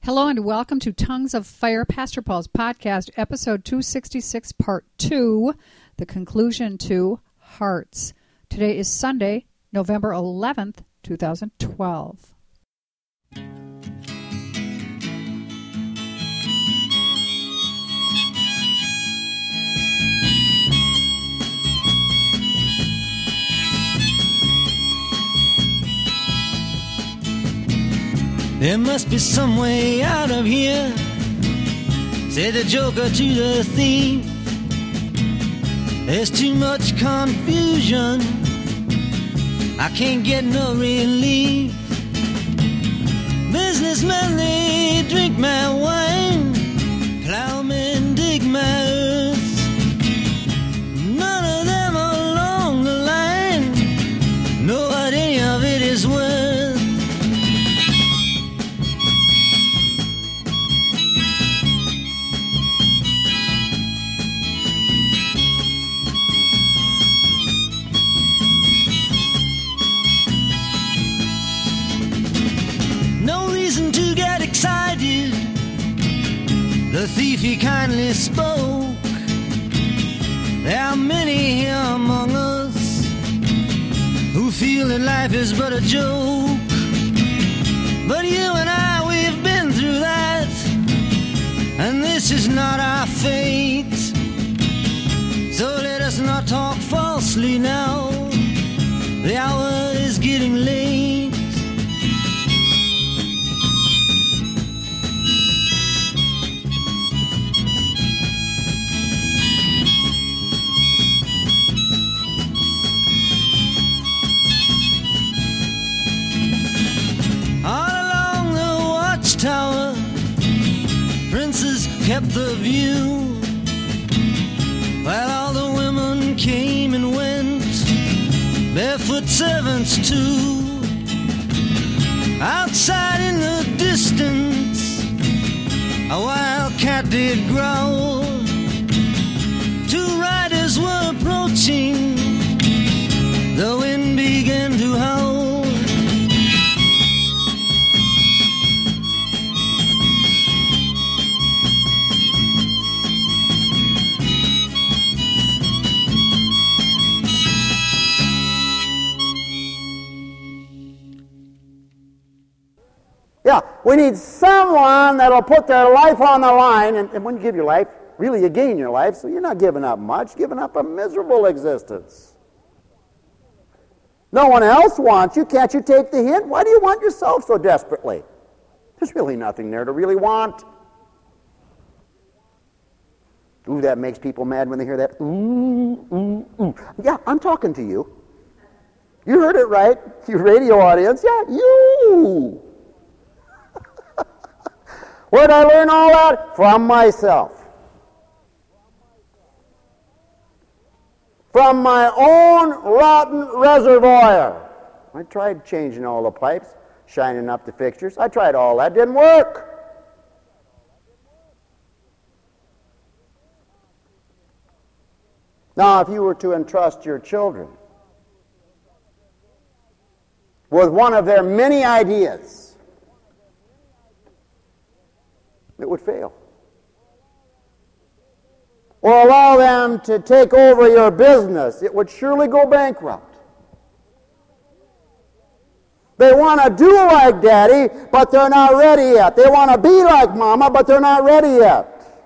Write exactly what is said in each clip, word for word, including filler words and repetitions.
Hello and welcome to Tongues of Fire, Pastor Paul's podcast, episode two sixty-six, part two, the conclusion to Hearts. Today is Sunday, November eleventh, twenty twelve. There must be some way out of here, said the joker to the thief. There's too much confusion, I can't get no relief. Businessmen, they drink my wine, plowmen dig my earth. None of them along the line know what any of it is worth. Excited, the thief he kindly spoke. There are many here among us who feel that life is but a joke. But you and I, we've been through that, and this is not our fate. So let us not talk falsely now, the hour is getting late. Tower, princes kept the view, while all the women came and went, barefoot servants too. Outside in the distance, a wild cat did growl. Two riders were approaching, the wind began to howl. Yeah, we need someone that'll put their life on the line, and, and when you give your life, really you gain your life, so you're not giving up much, giving up a miserable existence. No one else wants you. Can't you take the hint? Why do you want yourself so desperately? There's really nothing there to really want. Ooh, that makes people mad when they hear that. Ooh, ooh, ooh. Yeah, I'm talking to you. You heard it right, you radio audience. Yeah, you. Where did I learn all that? From myself. From my own rotten reservoir. I tried changing all the pipes, shining up the fixtures. I tried all that. Didn't work. Now, if you were to entrust your children with one of their many ideas, it would fail. Or allow them to take over your business, it would surely go bankrupt. They want to do like Daddy, but they're not ready yet. They want to be like Mama, but they're not ready yet.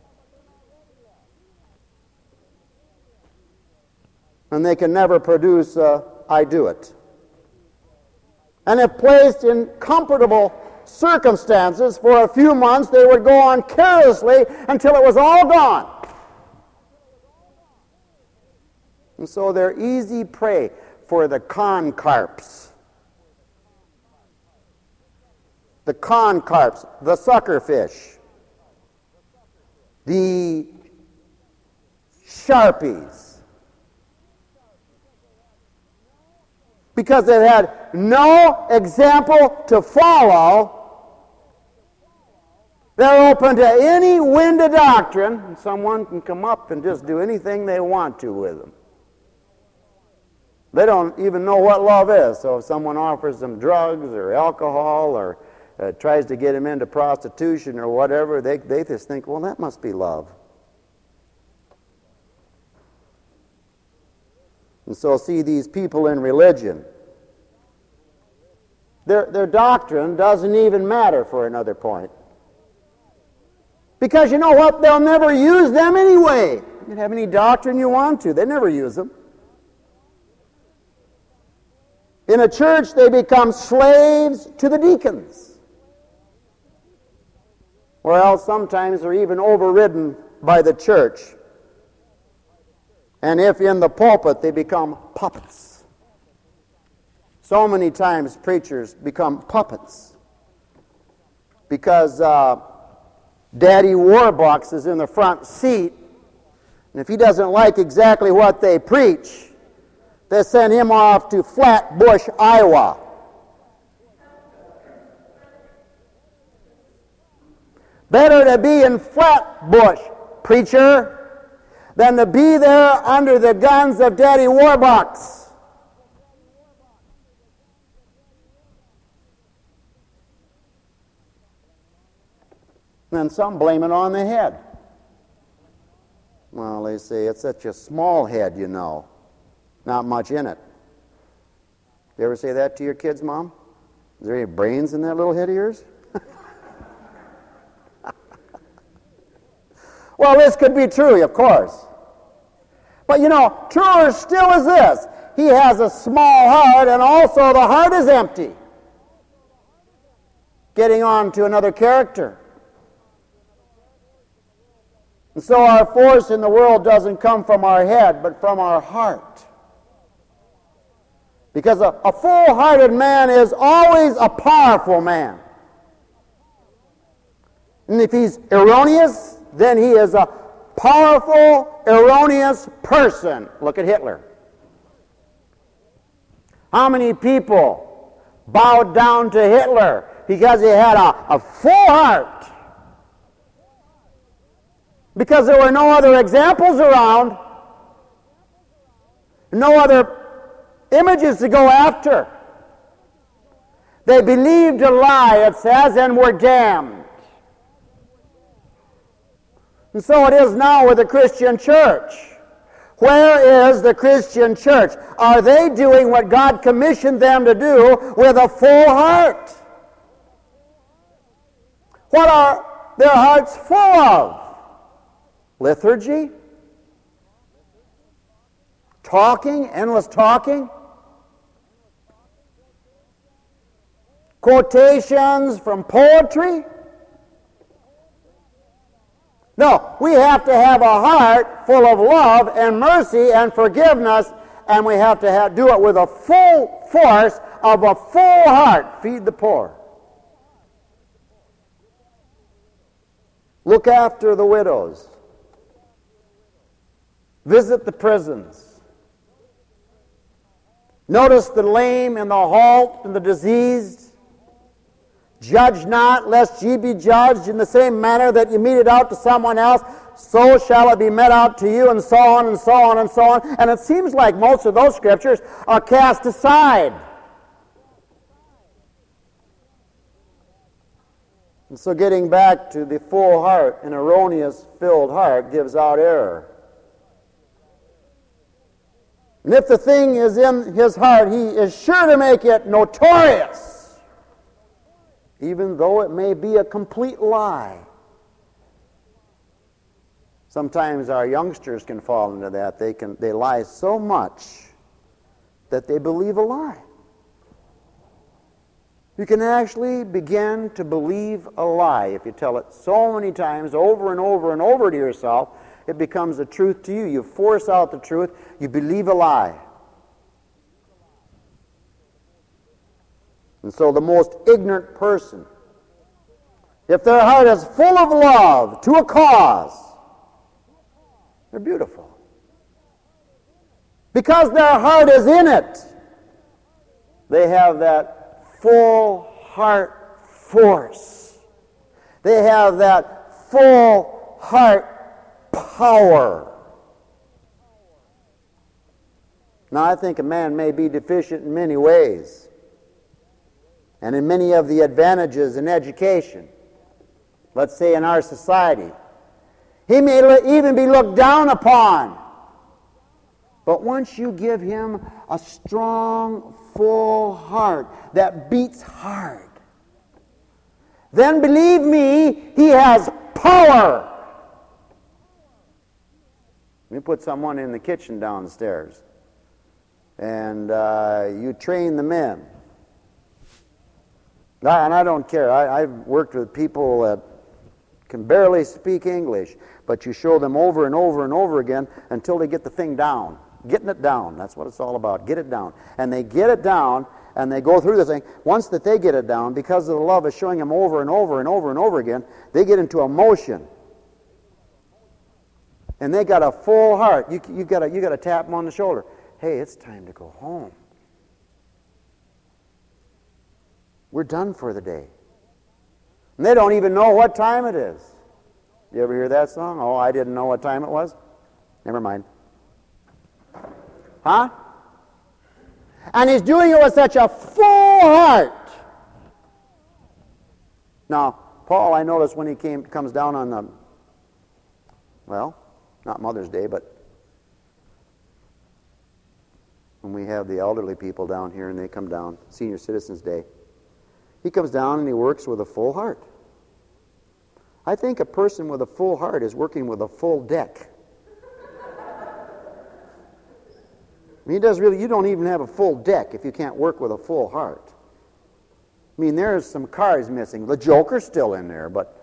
And they can never produce a I do it. And if placed in comfortable circumstances for a few months, they would go on carelessly until it was all gone. And so they're easy prey for the con carps. The con carps, the sucker fish, the sharpies. Because they've had no example to follow, they're open to any wind of doctrine, and someone can come up and just do anything they want to with them. They don't even know what love is, so if someone offers them drugs or alcohol or uh, tries to get him into prostitution or whatever, they, they just think, well, that must be love. And so see these people in religion. Their, their doctrine doesn't even matter for another point. Because you know what? They'll never use them anyway. You can have any doctrine you want to. They never use them. In a church, they become slaves to the deacons. Or else sometimes they're even overridden by the church. And if in the pulpit, they become puppets. So many times preachers become puppets because uh, Daddy Warbucks is in the front seat, and if he doesn't like exactly what they preach, they send him off to Flatbush, Iowa. Better to be in Flatbush, preacher, than to be there under the guns of Daddy Warbucks. And some blame it on the head. Well, they say, it's such a small head, you know. Not much in it. You ever say that to your kids, Mom? Is there any brains in that little head of yours? Well, this could be true, of course. But you know, truer still is this. He has a small heart, and also the heart is empty. Getting on to another character. And so our force in the world doesn't come from our head, but from our heart. Because a, a full-hearted man is always a powerful man. And if he's erroneous, then he is a powerful, erroneous person. Look at Hitler. How many people bowed down to Hitler because he had a, a full heart? Because there were no other examples around, no other images to go after. They believed a lie, it says, and were damned. And so it is now with the Christian church. Where is the Christian church? Are they doing what God commissioned them to do with a full heart? What are their hearts full of? Liturgy? Talking? Endless talking? Quotations from poetry? No, we have to have a heart full of love and mercy and forgiveness, and we have to have, do it with a full force of a full heart. Feed the poor. Look after the widows. Visit the prisons. Notice the lame and the halt and the diseased. Judge not, lest ye be judged. In the same manner that you mete it out to someone else, so shall it be met out to you, and so on and so on and so on. And it seems like most of those scriptures are cast aside. And so getting back to the full heart, an erroneous filled heart gives out error. And if the thing is in his heart, he is sure to make it notorious, even though it may be a complete lie. Sometimes our youngsters can fall into that. They can they lie so much that they believe a lie. You can actually begin to believe a lie if you tell it so many times over and over and over to yourself. It becomes a truth to you. You force out the truth. You believe a lie. And so the most ignorant person, if their heart is full of love to a cause, they're beautiful. Because their heart is in it, they have that full heart force. They have that full heart power. Now, I think a man may be deficient in many ways. and in many of the advantages in education, let's say in our society. He may even be looked down upon. But once you give him a strong, full heart that beats hard, then believe me, he has power. You put someone in the kitchen downstairs, and uh, you train the men. And I don't care. I, I've worked with people that can barely speak English, but you show them over and over and over again until they get the thing down. Getting it down. That's what it's all about. Get it down. And they get it down, and they go through the thing. Once that they get it down, because of the love of showing them over and over and over and over again, they get into emotion. And they got a full heart. You, you got you got to tap them on the shoulder. Hey, it's time to go home. We're done for the day. And they don't even know what time it is. You ever hear that song? Oh, I didn't know what time it was? Never mind. Huh? And he's doing it with such a full heart. Now, Paul, I noticed when he came comes down on the, well, not Mother's Day, but when we have the elderly people down here and they come down, Senior Citizens Day, he comes down and he works with a full heart. I think a person with a full heart is working with a full deck. I mean, he does really, you don't even have a full deck if you can't work with a full heart. I mean, there's some cars missing. The Joker's still in there, but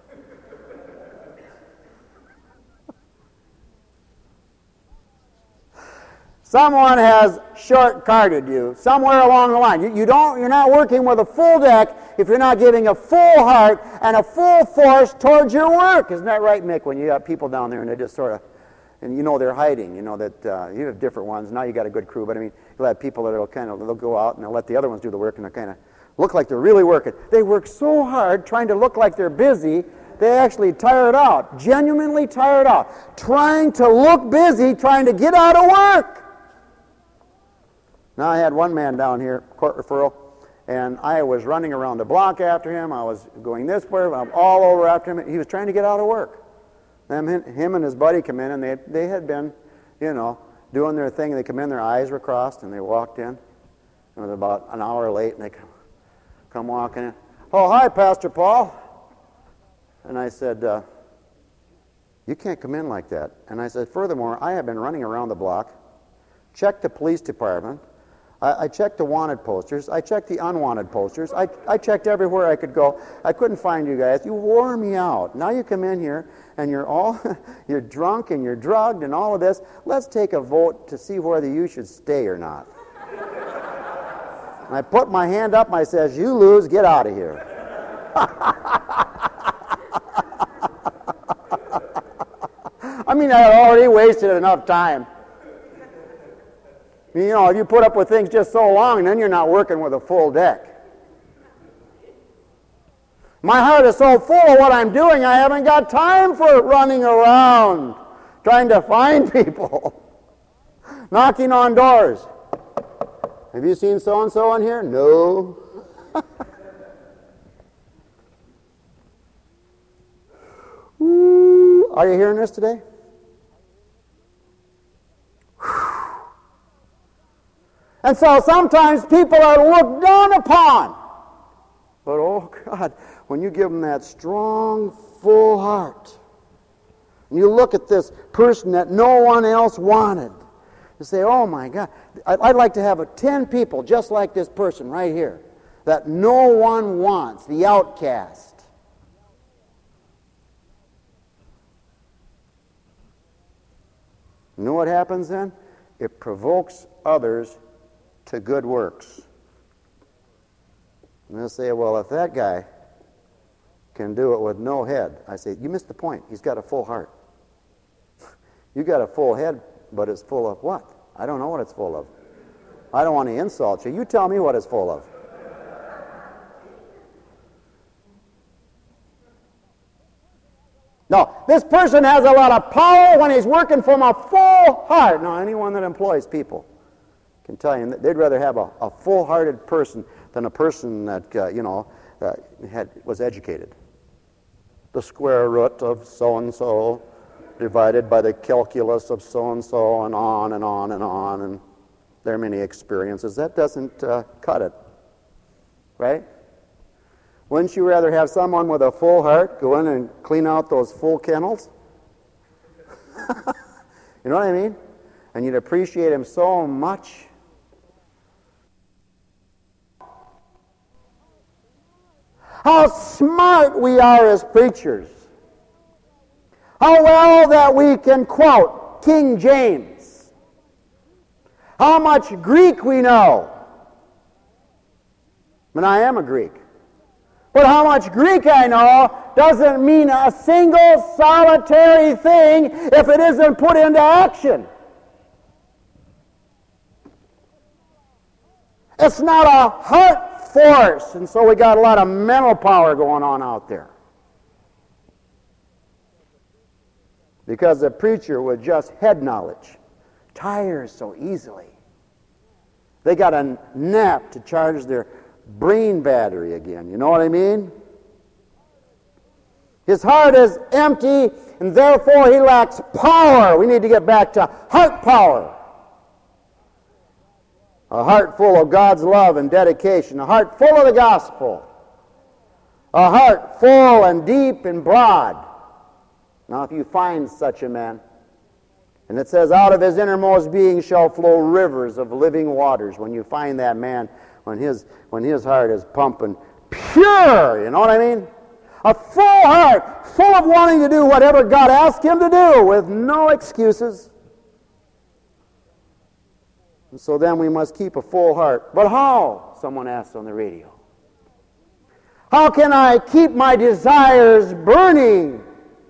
someone has short-carded you somewhere along the line. You, you don't, you're not working with a full deck if you're not giving a full heart and a full force towards your work. Isn't that right, Mick, when you got people down there and they just sort of, and you know they're hiding, you know that uh, you have different ones. Now you got a good crew, but I mean, you'll have people that will kind of, they'll go out and they'll let the other ones do the work and they'll kind of look like they're really working. They work so hard trying to look like they're busy, they actually tire it out, genuinely tire it out, trying to look busy, trying to get out of work. Now I had one man down here, court referral, and I was running around the block after him. I was going this way, I'm all over after him. He was trying to get out of work. Then him and his buddy come in, and they they had been, you know, doing their thing. They come in, their eyes were crossed, and they walked in. It was about an hour late, and they come, come walking in. Oh, hi, Pastor Paul. And I said, uh, you can't come in like that. And I said, furthermore, I have been running around the block, checked the police department, I, I checked the wanted posters, I checked the unwanted posters, I, I checked everywhere I could go. I couldn't find you guys. You wore me out. Now you come in here, and you're all, you're drunk and you're drugged and all of this. Let's take a vote to see whether you should stay or not. And I put my hand up and I says, you lose, get out of here. I mean, I had already wasted enough time. You know, if you put up with things just so long, then you're not working with a full deck. My heart is so full of what I'm doing, I haven't got time for running around trying to find people. Knocking on doors. Have you seen so-and-so in here? No. Ooh, are you hearing this today? And so sometimes people are looked down upon. But oh God, when you give them that strong, full heart, and you look at this person that no one else wanted, you say, oh my God, I'd like to have a ten people just like this person right here, that no one wants, the outcast. You know what happens then? It provokes others to good works. And they'll say, well, if that guy can do it with no head, I say, you missed the point. He's got a full heart. You got a full head, but it's full of what? I don't know what it's full of. I don't want to insult you. You tell me what it's full of. No, this person has a lot of power when he's working from a full heart. Now, anyone that employs people can tell you they'd rather have a, a full-hearted person than a person that, uh, you know, uh, had, was educated. The square root of so-and-so divided by the calculus of so-and-so, and on and on and on, and there are many experiences. That doesn't uh, cut it, right? Wouldn't you rather have someone with a full heart go in and clean out those full kennels? You know what I mean? And you'd appreciate him so much. How smart we are as preachers. How well that we can quote King James. How much Greek we know. And I am a Greek. But how much Greek I know doesn't mean a single solitary thing if it isn't put into action. It's not a heart force, and so we got a lot of mental power going on out there. Because the preacher with just head knowledge tires so easily. They got a nap to charge their brain battery again. You know what I mean? His heart is empty, and therefore he lacks power. We need to get back to heart power. A heart full of God's love and dedication. A heart full of the gospel. A heart full and deep and broad. Now, if you find such a man, and it says, out of his innermost being shall flow rivers of living waters. When you find that man, when his, when his heart is pumping pure, you know what I mean? A full heart, full of wanting to do whatever God asked him to do, with no excuses. And so then we must keep a full heart. But how? Someone asked on the radio. How can I keep my desires burning?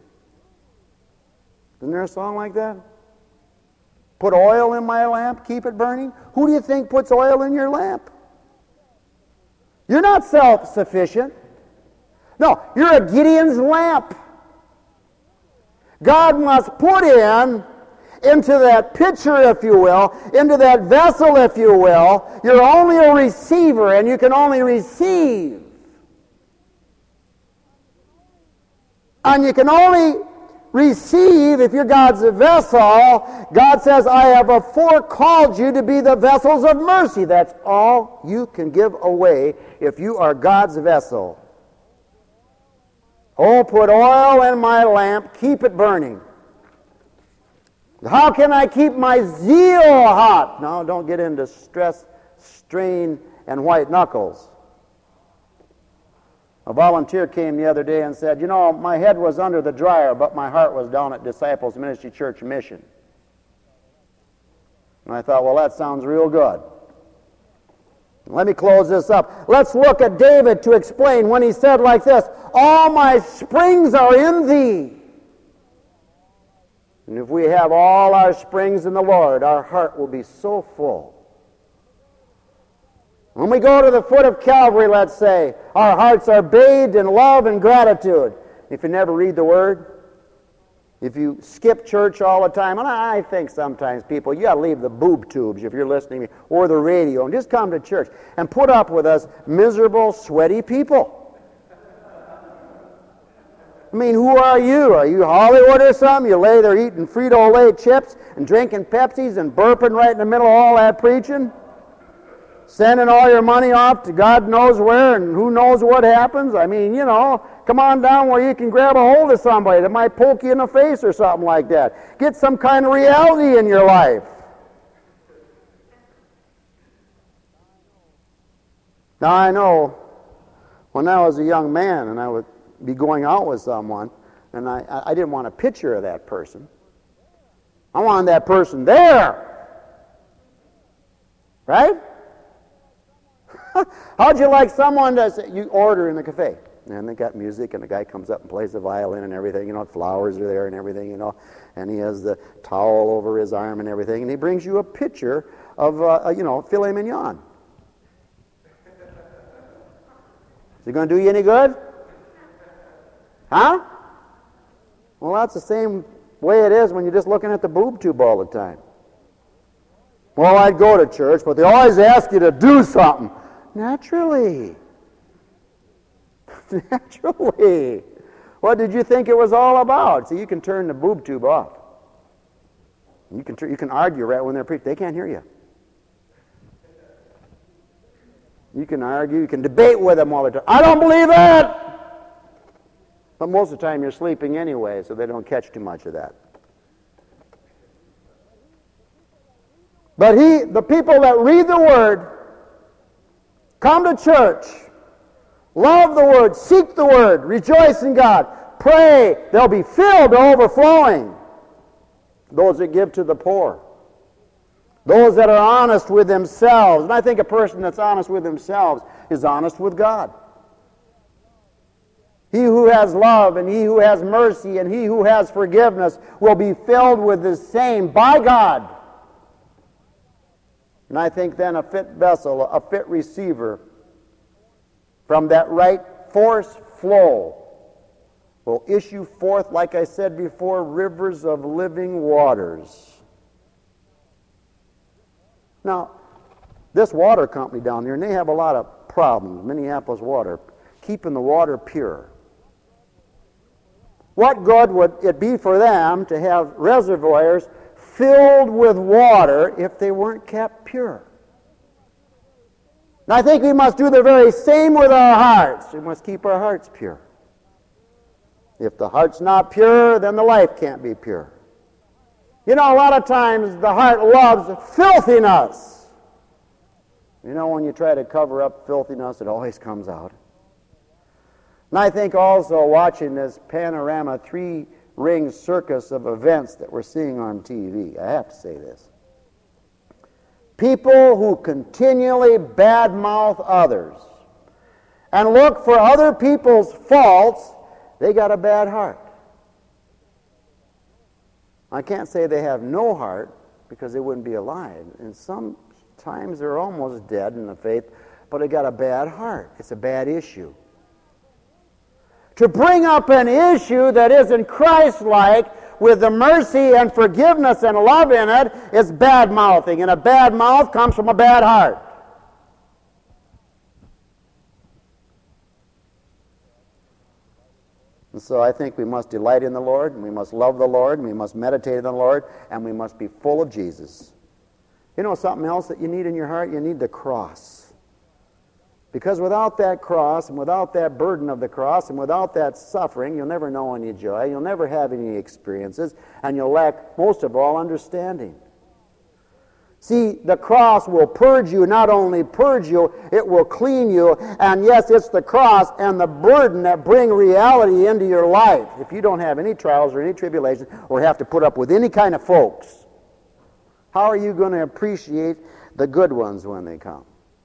Isn't there a song like that? Put oil in my lamp, keep it burning. Who do you think puts oil in your lamp? You're not self-sufficient. No, you're a Gideon's lamp. God must put in, into that pitcher, if you will, into that vessel, if you will. You're only a receiver, and you can only receive. And you can only receive if you're God's vessel. God says, I have afore called you to be the vessels of mercy. That's all you can give away if you are God's vessel. Oh, put oil in my lamp, keep it burning. How can I keep my zeal hot? No, don't get into stress, strain, and white knuckles. A volunteer came the other day and said, you know, my head was under the dryer, but my heart was down at Disciples Ministry Church Mission. And I thought, well, that sounds real good. Let me close this up. Let's look at David to explain when he said like this, all my springs are in thee. And if we have all our springs in the Lord, our heart will be so full. When we go to the foot of Calvary, let's say, our hearts are bathed in love and gratitude. If you never read the Word, if you skip church all the time, and I think sometimes people, you got to leave the boob tubes if you're listening to me, or the radio, and just come to church and put up with us miserable, sweaty people. I mean, who are you? Are you Hollywood or something? You lay there eating Frito-Lay chips and drinking Pepsis and burping right in the middle of all that preaching? Sending all your money off to God knows where and who knows what happens? I mean, you know, come on down where you can grab a hold of somebody that might poke you in the face or something like that. Get some kind of reality in your life. Now, I know when I was a young man and I would be going out with someone, and I, I didn't want a picture of that person. I wanted that person there. Right? How'd you like someone to say, you order in the cafe, and they got music, and the guy comes up and plays the violin and everything, you know, flowers are there and everything, you know, and he has the towel over his arm and everything, and he brings you a picture of, uh, you know, filet mignon. Is it going to do you any good? Huh? Well, that's the same way it is when you're just looking at the boob tube all the time. Well, I'd go to church, but they always ask you to do something. Naturally. Naturally. What did you think it was all about? See, you can turn the boob tube off. You can, you can argue right when they're preaching. They can't hear you. You can argue, you can debate with them all the time. I don't believe that! But most of the time you're sleeping anyway, so they don't catch too much of that. But he, the people that read the Word, come to church, love the Word, seek the Word, rejoice in God, pray, they'll be filled to overflowing. Those that give to the poor. Those that are honest with themselves. And I think a person that's honest with themselves is honest with God. He who has love and he who has mercy and he who has forgiveness will be filled with the same by God. And I think then a fit vessel, a fit receiver from that right force flow will issue forth, like I said before, rivers of living waters. Now, this water company down there, and they have a lot of problems, Minneapolis Water, keeping the water pure. What good would it be for them to have reservoirs filled with water if they weren't kept pure? And I think we must do the very same with our hearts. We must keep our hearts pure. If the heart's not pure, then the life can't be pure. You know, a lot of times the heart loves filthiness. You know, when you try to cover up filthiness, it always comes out. And I think also watching this panorama three-ring circus of events that we're seeing on T V, I have to say this. People who continually badmouth others and look for other people's faults, they got a bad heart. I can't say they have no heart because they wouldn't be alive. And sometimes they're almost dead in the faith, but they got a bad heart. It's a bad issue. To bring up an issue that isn't Christ-like with the mercy and forgiveness and love in it is bad-mouthing. And a bad mouth comes from a bad heart. And so I think we must delight in the Lord, and we must love the Lord, and we must meditate on the Lord, and we must be full of Jesus. You know something else that you need in your heart? You need the cross. Because without that cross, and without that burden of the cross, and without that suffering, you'll never know any joy, you'll never have any experiences, and you'll lack, most of all, understanding. See, the cross will purge you, not only purge you, it will clean you. And yes, it's the cross and the burden that bring reality into your life. If you don't have any trials or any tribulations or have to put up with any kind of folks, how are you going to appreciate the good ones when they come?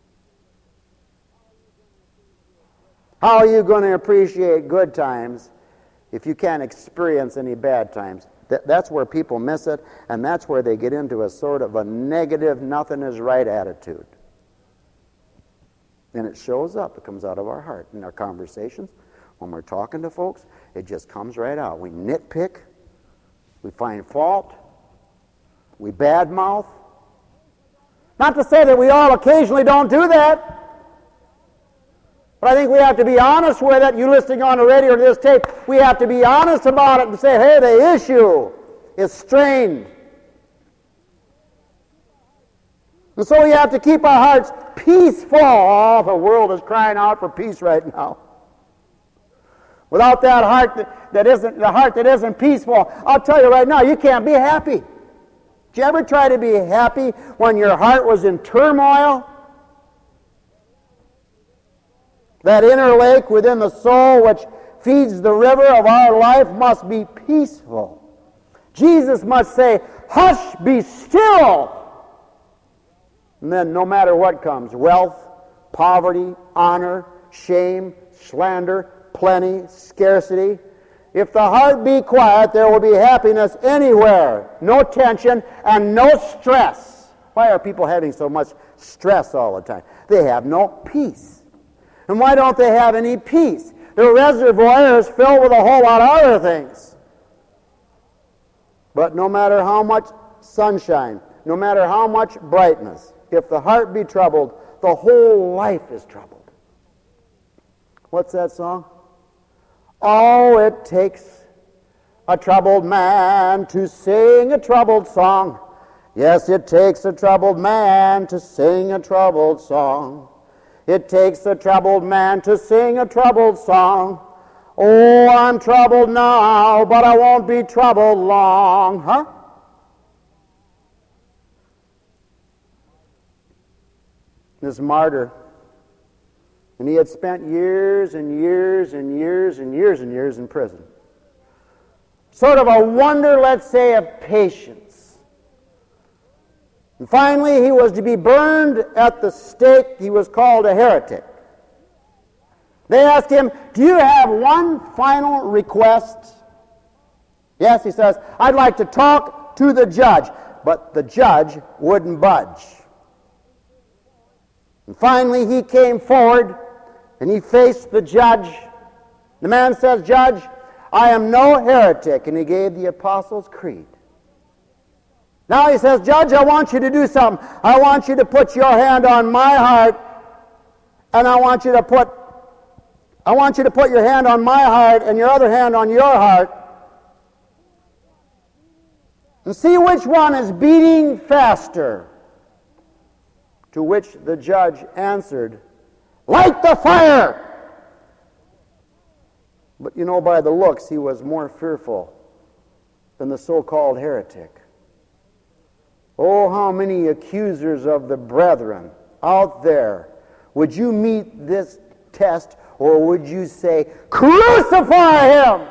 How are you going to appreciate good times if you can't experience any bad times? That's where people miss it, and that's where they get into a sort of a negative, nothing is right attitude. And it shows up. It comes out of our heart. In our conversations, when we're talking to folks, it just comes right out. We nitpick. We find fault. We badmouth. Not to say that we all occasionally don't do that. But I think we have to be honest with it. You listening on the radio or this tape, we have to be honest about it and say, hey, the issue is strained. And so we have to keep our hearts peaceful. Oh, the world is crying out for peace right now. Without that heart that, that isn't the heart that isn't peaceful, I'll tell you right now, you can't be happy. Did you ever try to be happy when your heart was in turmoil? That inner lake within the soul which feeds the river of our life must be peaceful. Jesus must say, hush, be still. And then no matter what comes, wealth, poverty, honor, shame, slander, plenty, scarcity, if the heart be quiet, there will be happiness anywhere. No tension and no stress. Why are people having so much stress all the time? They have no peace. And why don't they have any peace? Their reservoir is filled with a whole lot of other things. But no matter how much sunshine, no matter how much brightness, if the heart be troubled, the whole life is troubled. What's that song? Oh, it takes a troubled man to sing a troubled song. Yes, it takes a troubled man to sing a troubled song. It takes a troubled man to sing a troubled song. Oh, I'm troubled now, but I won't be troubled long. Huh? This martyr, and he had spent years and years and years and years and years in prison. Sort of a wonder, let's say, of patience. And finally, he was to be burned at the stake. He was called a heretic. They asked him, do you have one final request? Yes, he says, I'd like to talk to the judge. But the judge wouldn't budge. And finally, he came forward, and he faced the judge. The man says, Judge, I am no heretic. And he gave the Apostles' Creed. Now he says, Judge, I want you to do something. I want you to put your hand on my heart, and I want you to put I want you to put your hand on my heart and your other hand on your heart and see which one is beating faster. To which the judge answered, light the fire! But you know, by the looks, he was more fearful than the so-called heretic. Oh, how many accusers of the brethren out there would you meet this test, or would you say, crucify him?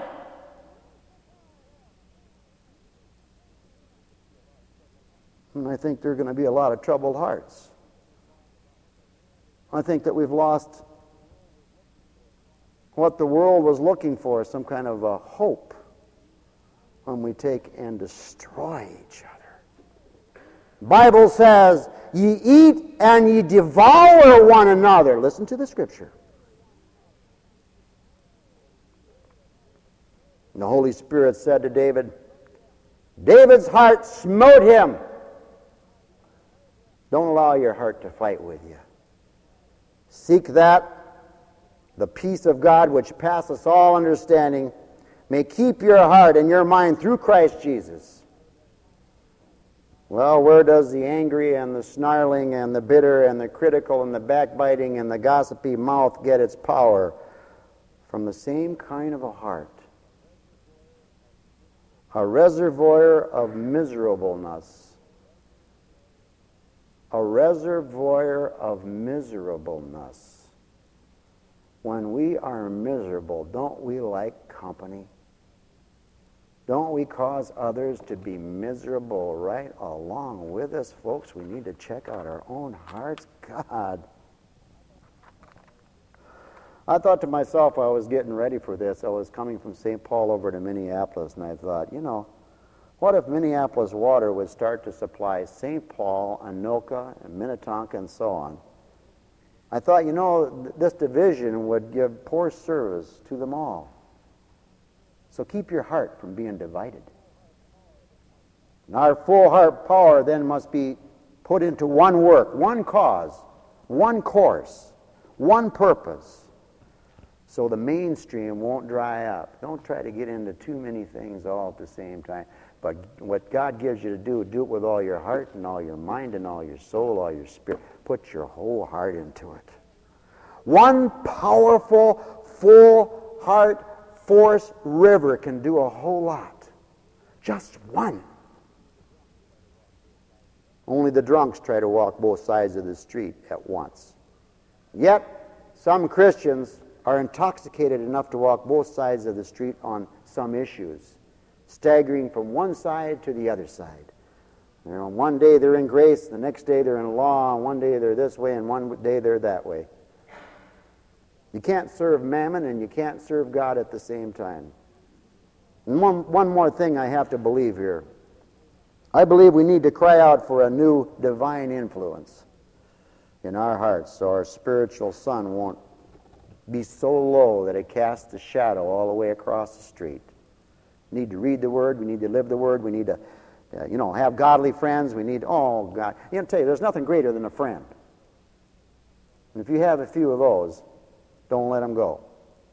And I think there are going to be a lot of troubled hearts. I think that we've lost what the world was looking for, some kind of a hope, when we take and destroy each other. The Bible says, ye eat and ye devour one another. Listen to the scripture. And the Holy Spirit said to David, David's heart smote him. Don't allow your heart to fight with you. Seek that, the peace of God which passeth all understanding may keep your heart and your mind through Christ Jesus. Well, where does the angry and the snarling and the bitter and the critical and the backbiting and the gossipy mouth get its power? From the same kind of a heart. A reservoir of miserableness. A reservoir of miserableness. When we are miserable, don't we like company? Don't we cause others to be miserable right along with us? Folks, we need to check out our own hearts. God. I thought to myself, I was getting ready for this. I was coming from Saint Paul over to Minneapolis, and I thought, you know, what if Minneapolis Water would start to supply Saint Paul, Anoka, and Minnetonka, and so on? I thought, you know, th- this division would give poor service to them all. So keep your heart from being divided. And our full heart power then must be put into one work, one cause, one course, one purpose. So the mainstream won't dry up. Don't try to get into too many things all at the same time. But what God gives you to do, do it with all your heart and all your mind and all your soul, all your spirit. Put your whole heart into it. One powerful, full heart force river can do a whole lot. Just one. Only the drunks try to walk both sides of the street at once. Yet, some Christians are intoxicated enough to walk both sides of the street on some issues, staggering from one side to the other side. You know, one day they're in grace, the next day they're in law, and one day they're this way, and one day they're that way. You can't serve mammon and you can't serve God at the same time. And one, one more thing I have to believe here. I believe we need to cry out for a new divine influence in our hearts so our spiritual sun won't be so low that it casts a shadow all the way across the street. We need to read the Word. We need to live the Word. We need to, uh, you know, have godly friends. We need, oh, God. You know, tell you, there's nothing greater than a friend. And if you have a few of those, don't let them go.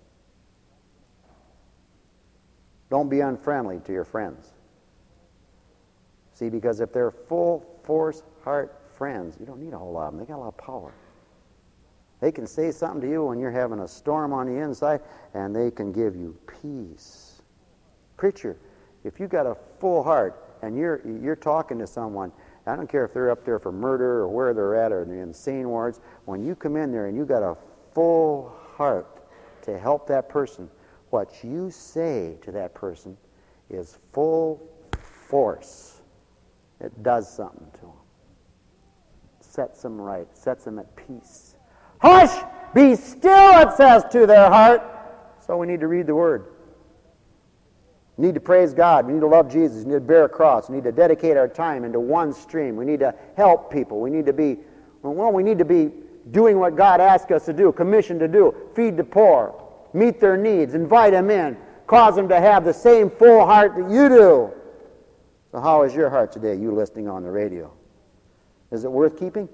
Don't be unfriendly to your friends. See, because if they're full force heart friends, you don't need a whole lot of them. They got a lot of power. They can say something to you when you're having a storm on the inside, and they can give you peace. Preacher, if you got a full heart and you're you're talking to someone, I don't care if they're up there for murder or where they're at or in the insane wards, when you come in there and you got a full heart to help that person, what you say to that person is full force. It does something to them. Sets them right, sets them at peace. Hush! Be still, it says to their heart. So we need to read the Word. We need to praise God. We need to love Jesus. We need to bear a cross. We need to dedicate our time into one stream. We need to help people. We need to be, well, we need to be doing what God asks us to do, commissioned to do. Feed the poor, meet their needs, invite them in, cause them to have the same full heart that you do. So how is your heart today, you listening on the radio? Is it worth keeping?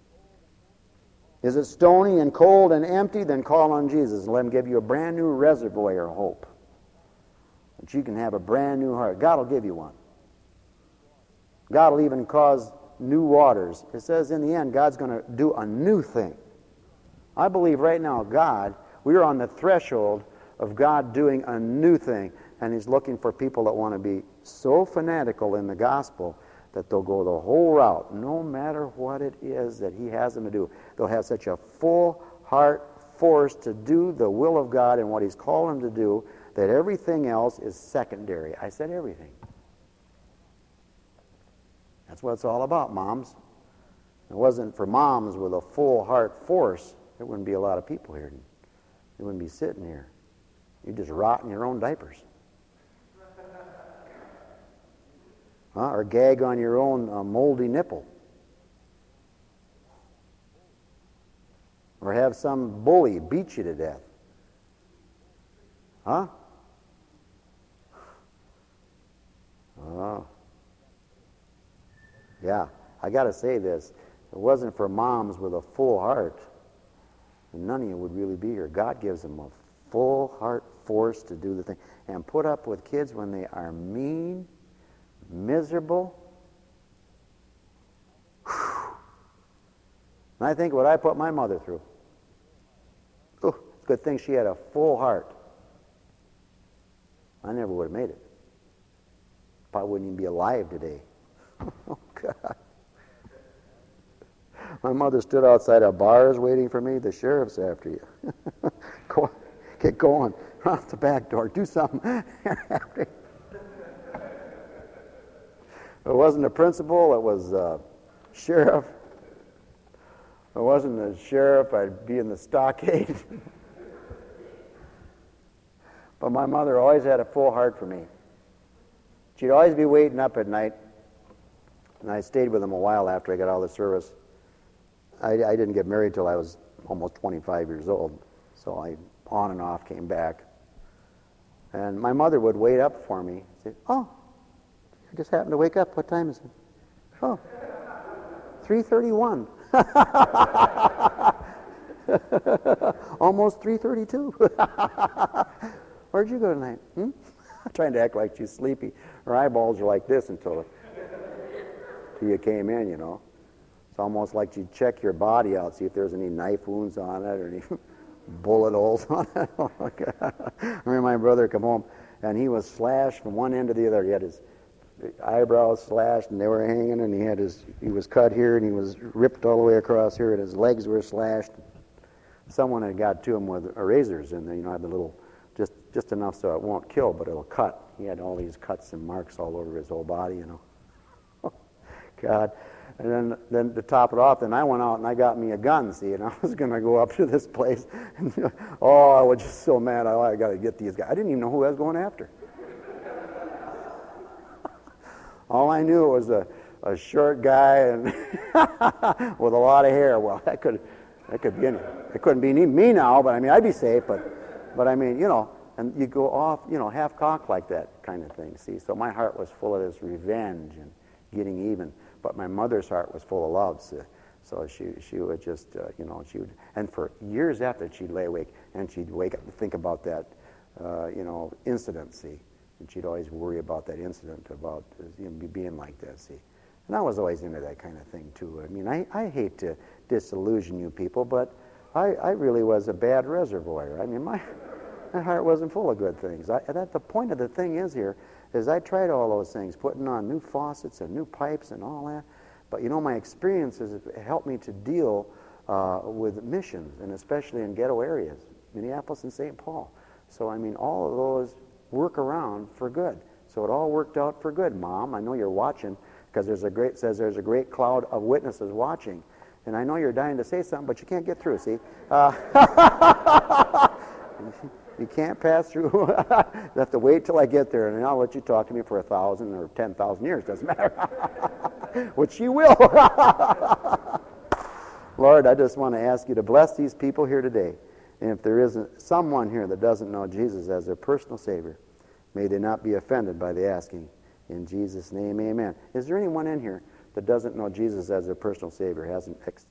Is it stony and cold and empty? Then call on Jesus and let Him give you a brand new reservoir of hope. That you can have a brand new heart. God will give you one. God will even cause new waters. It says in the end, God's going to do a new thing. I believe right now, God, we are on the threshold of God doing a new thing. And He's looking for people that want to be so fanatical in the gospel that they'll go the whole route, no matter what it is that He has them to do. They'll have such a full heart force to do the will of God and what He's called them to do that everything else is secondary. I said everything. That's what it's all about, moms. If it wasn't for moms with a full heart force, there wouldn't be a lot of people here. You wouldn't be sitting here. You'd just rot in your own diapers. Huh? Or gag on your own uh, moldy nipple. Or have some bully beat you to death. Huh? Oh. Yeah, I got to say this. If it wasn't for moms with a full heart, none of you would really be here. God gives them a full heart force to do the thing. And put up with kids when they are mean, miserable. Whew. And I think what I put my mother through. Oh, good thing she had a full heart. I never would have made it. Probably wouldn't even be alive today. Oh, God. My mother stood outside of bars waiting for me. The sheriff's after you. Go, get going. Run out the back door. Do something. It wasn't the principal. It was uh, sheriff. If it wasn't the sheriff, I'd be in the stockade. But my mother always had a full heart for me. She'd always be waiting up at night. And I stayed with them a while after I got out of the service. I, I didn't get married till I was almost twenty-five years old. So I on and off came back. And my mother would wait up for me. Say, oh, I just happened to wake up. What time is it? Oh, three thirty-one. Almost three thirty-two. Where'd you go tonight? Hmm? Trying to act like she's sleepy. Her eyeballs are like this until, until you came in, you know. It's almost like you check your body out, see if there's any knife wounds on it or any bullet holes on it. Oh, my God. I remember my brother come home, and he was slashed from one end to the other. He had his eyebrows slashed, and they were hanging, and he had his, he was cut here, and he was ripped all the way across here, and his legs were slashed. Someone had got to him with razors, and you know, had the little, just just enough so it won't kill, but it'll cut. He had all these cuts and marks all over his whole body, you know. Oh, God. And then, then to top it off, then I went out and I got me a gun, see, and I was going to go up to this place. And, oh, I was just so mad. I, I got to get these guys. I didn't even know who I was going after. All I knew was a, a short guy and with a lot of hair. Well, that could that could be any. It couldn't be me now, but I mean, I'd be safe. But but I mean, you know, and you go off, you know, half cocked like that kind of thing. See, so my heart was full of this revenge and getting even. But my mother's heart was full of love. So, So she she would just, uh, you know, she would, and for years after, she'd lay awake, and she'd wake up and think about that, uh, you know, incident, see. And she'd always worry about that incident, about, you know, being like this, see. And I was always into that kind of thing, too. I mean, I, I hate to disillusion you people, but I, I really was a bad reservoir. I mean, my, my heart wasn't full of good things. I, that the point of the thing is here, is I tried all those things, putting on new faucets and new pipes and all that. But, you know, my experiences have helped me to deal uh, with missions, and especially in ghetto areas, Minneapolis and Saint Paul. So, I mean, all of those work around for good. So it all worked out for good, Mom. I know you're watching, because there's a great, says there's a great cloud of witnesses watching. And I know you're dying to say something, but you can't get through, see? Uh, you can't pass through. You have to wait till I get there, and then I'll let you talk to me for a thousand or ten thousand years, doesn't matter. Which you will. Lord, I just want to ask you to bless these people here today. And if there isn't someone here that doesn't know Jesus as their personal Savior, may they not be offended by the asking. In Jesus' name, amen. Is there anyone in here that doesn't know Jesus as their personal Savior, hasn't ex-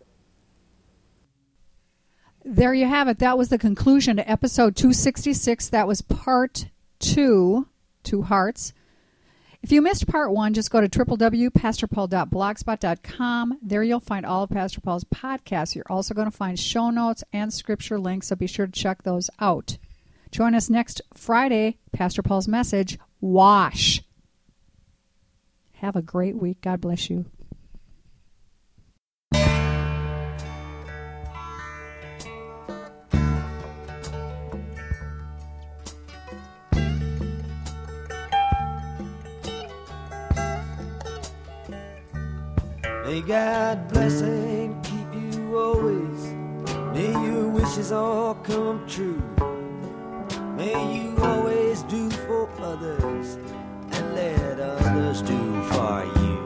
There you have it. That was the conclusion to episode two sixty-six. That was part two, Two Hearts. If you missed part one, just go to w w w dot pastor paul dot blogspot dot com. There you'll find all of Pastor Paul's podcasts. You're also going to find show notes and scripture links, so be sure to check those out. Join us next Friday, Pastor Paul's message, Wash. Have a great week. God bless you. May God bless and keep you always. May your wishes all come true. May you always do for others and let others do for you.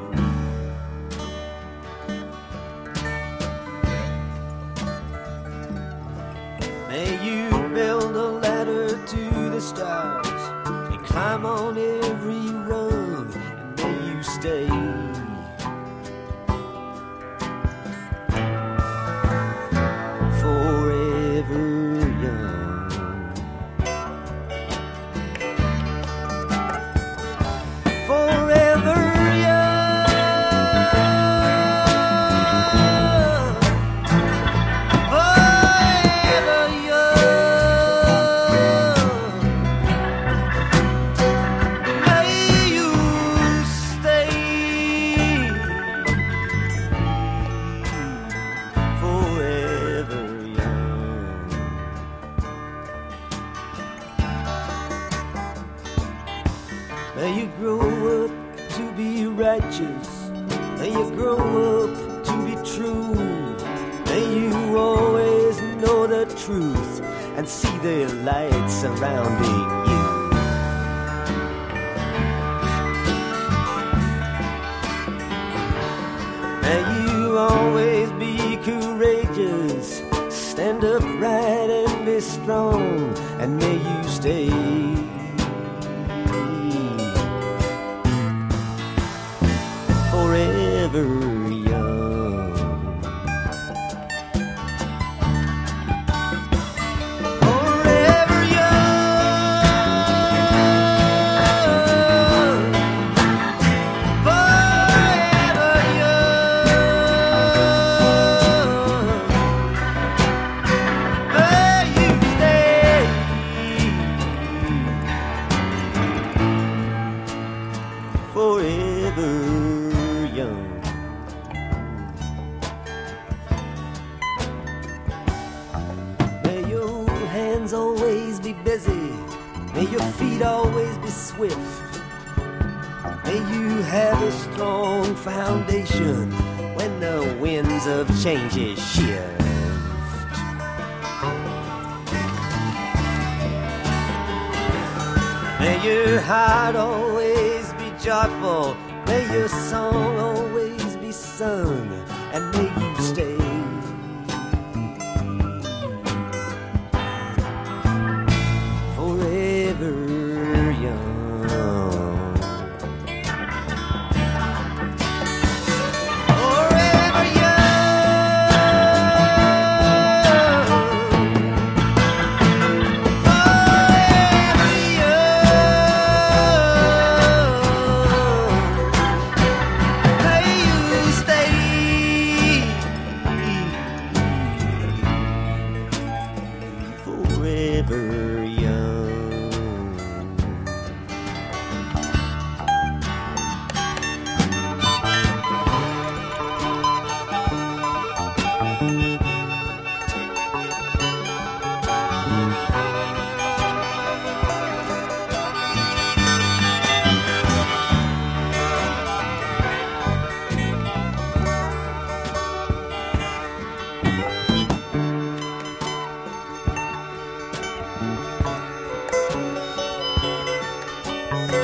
May you build a ladder to the stars and climb on every rung, and may you stay and see the light surrounding you. May you always be courageous, stand upright and be strong, and may you stay forever. Foundation when the winds of changes shift. May your heart always be joyful, may your song always be sung, and may you stay forever young. Forever young. Thank you.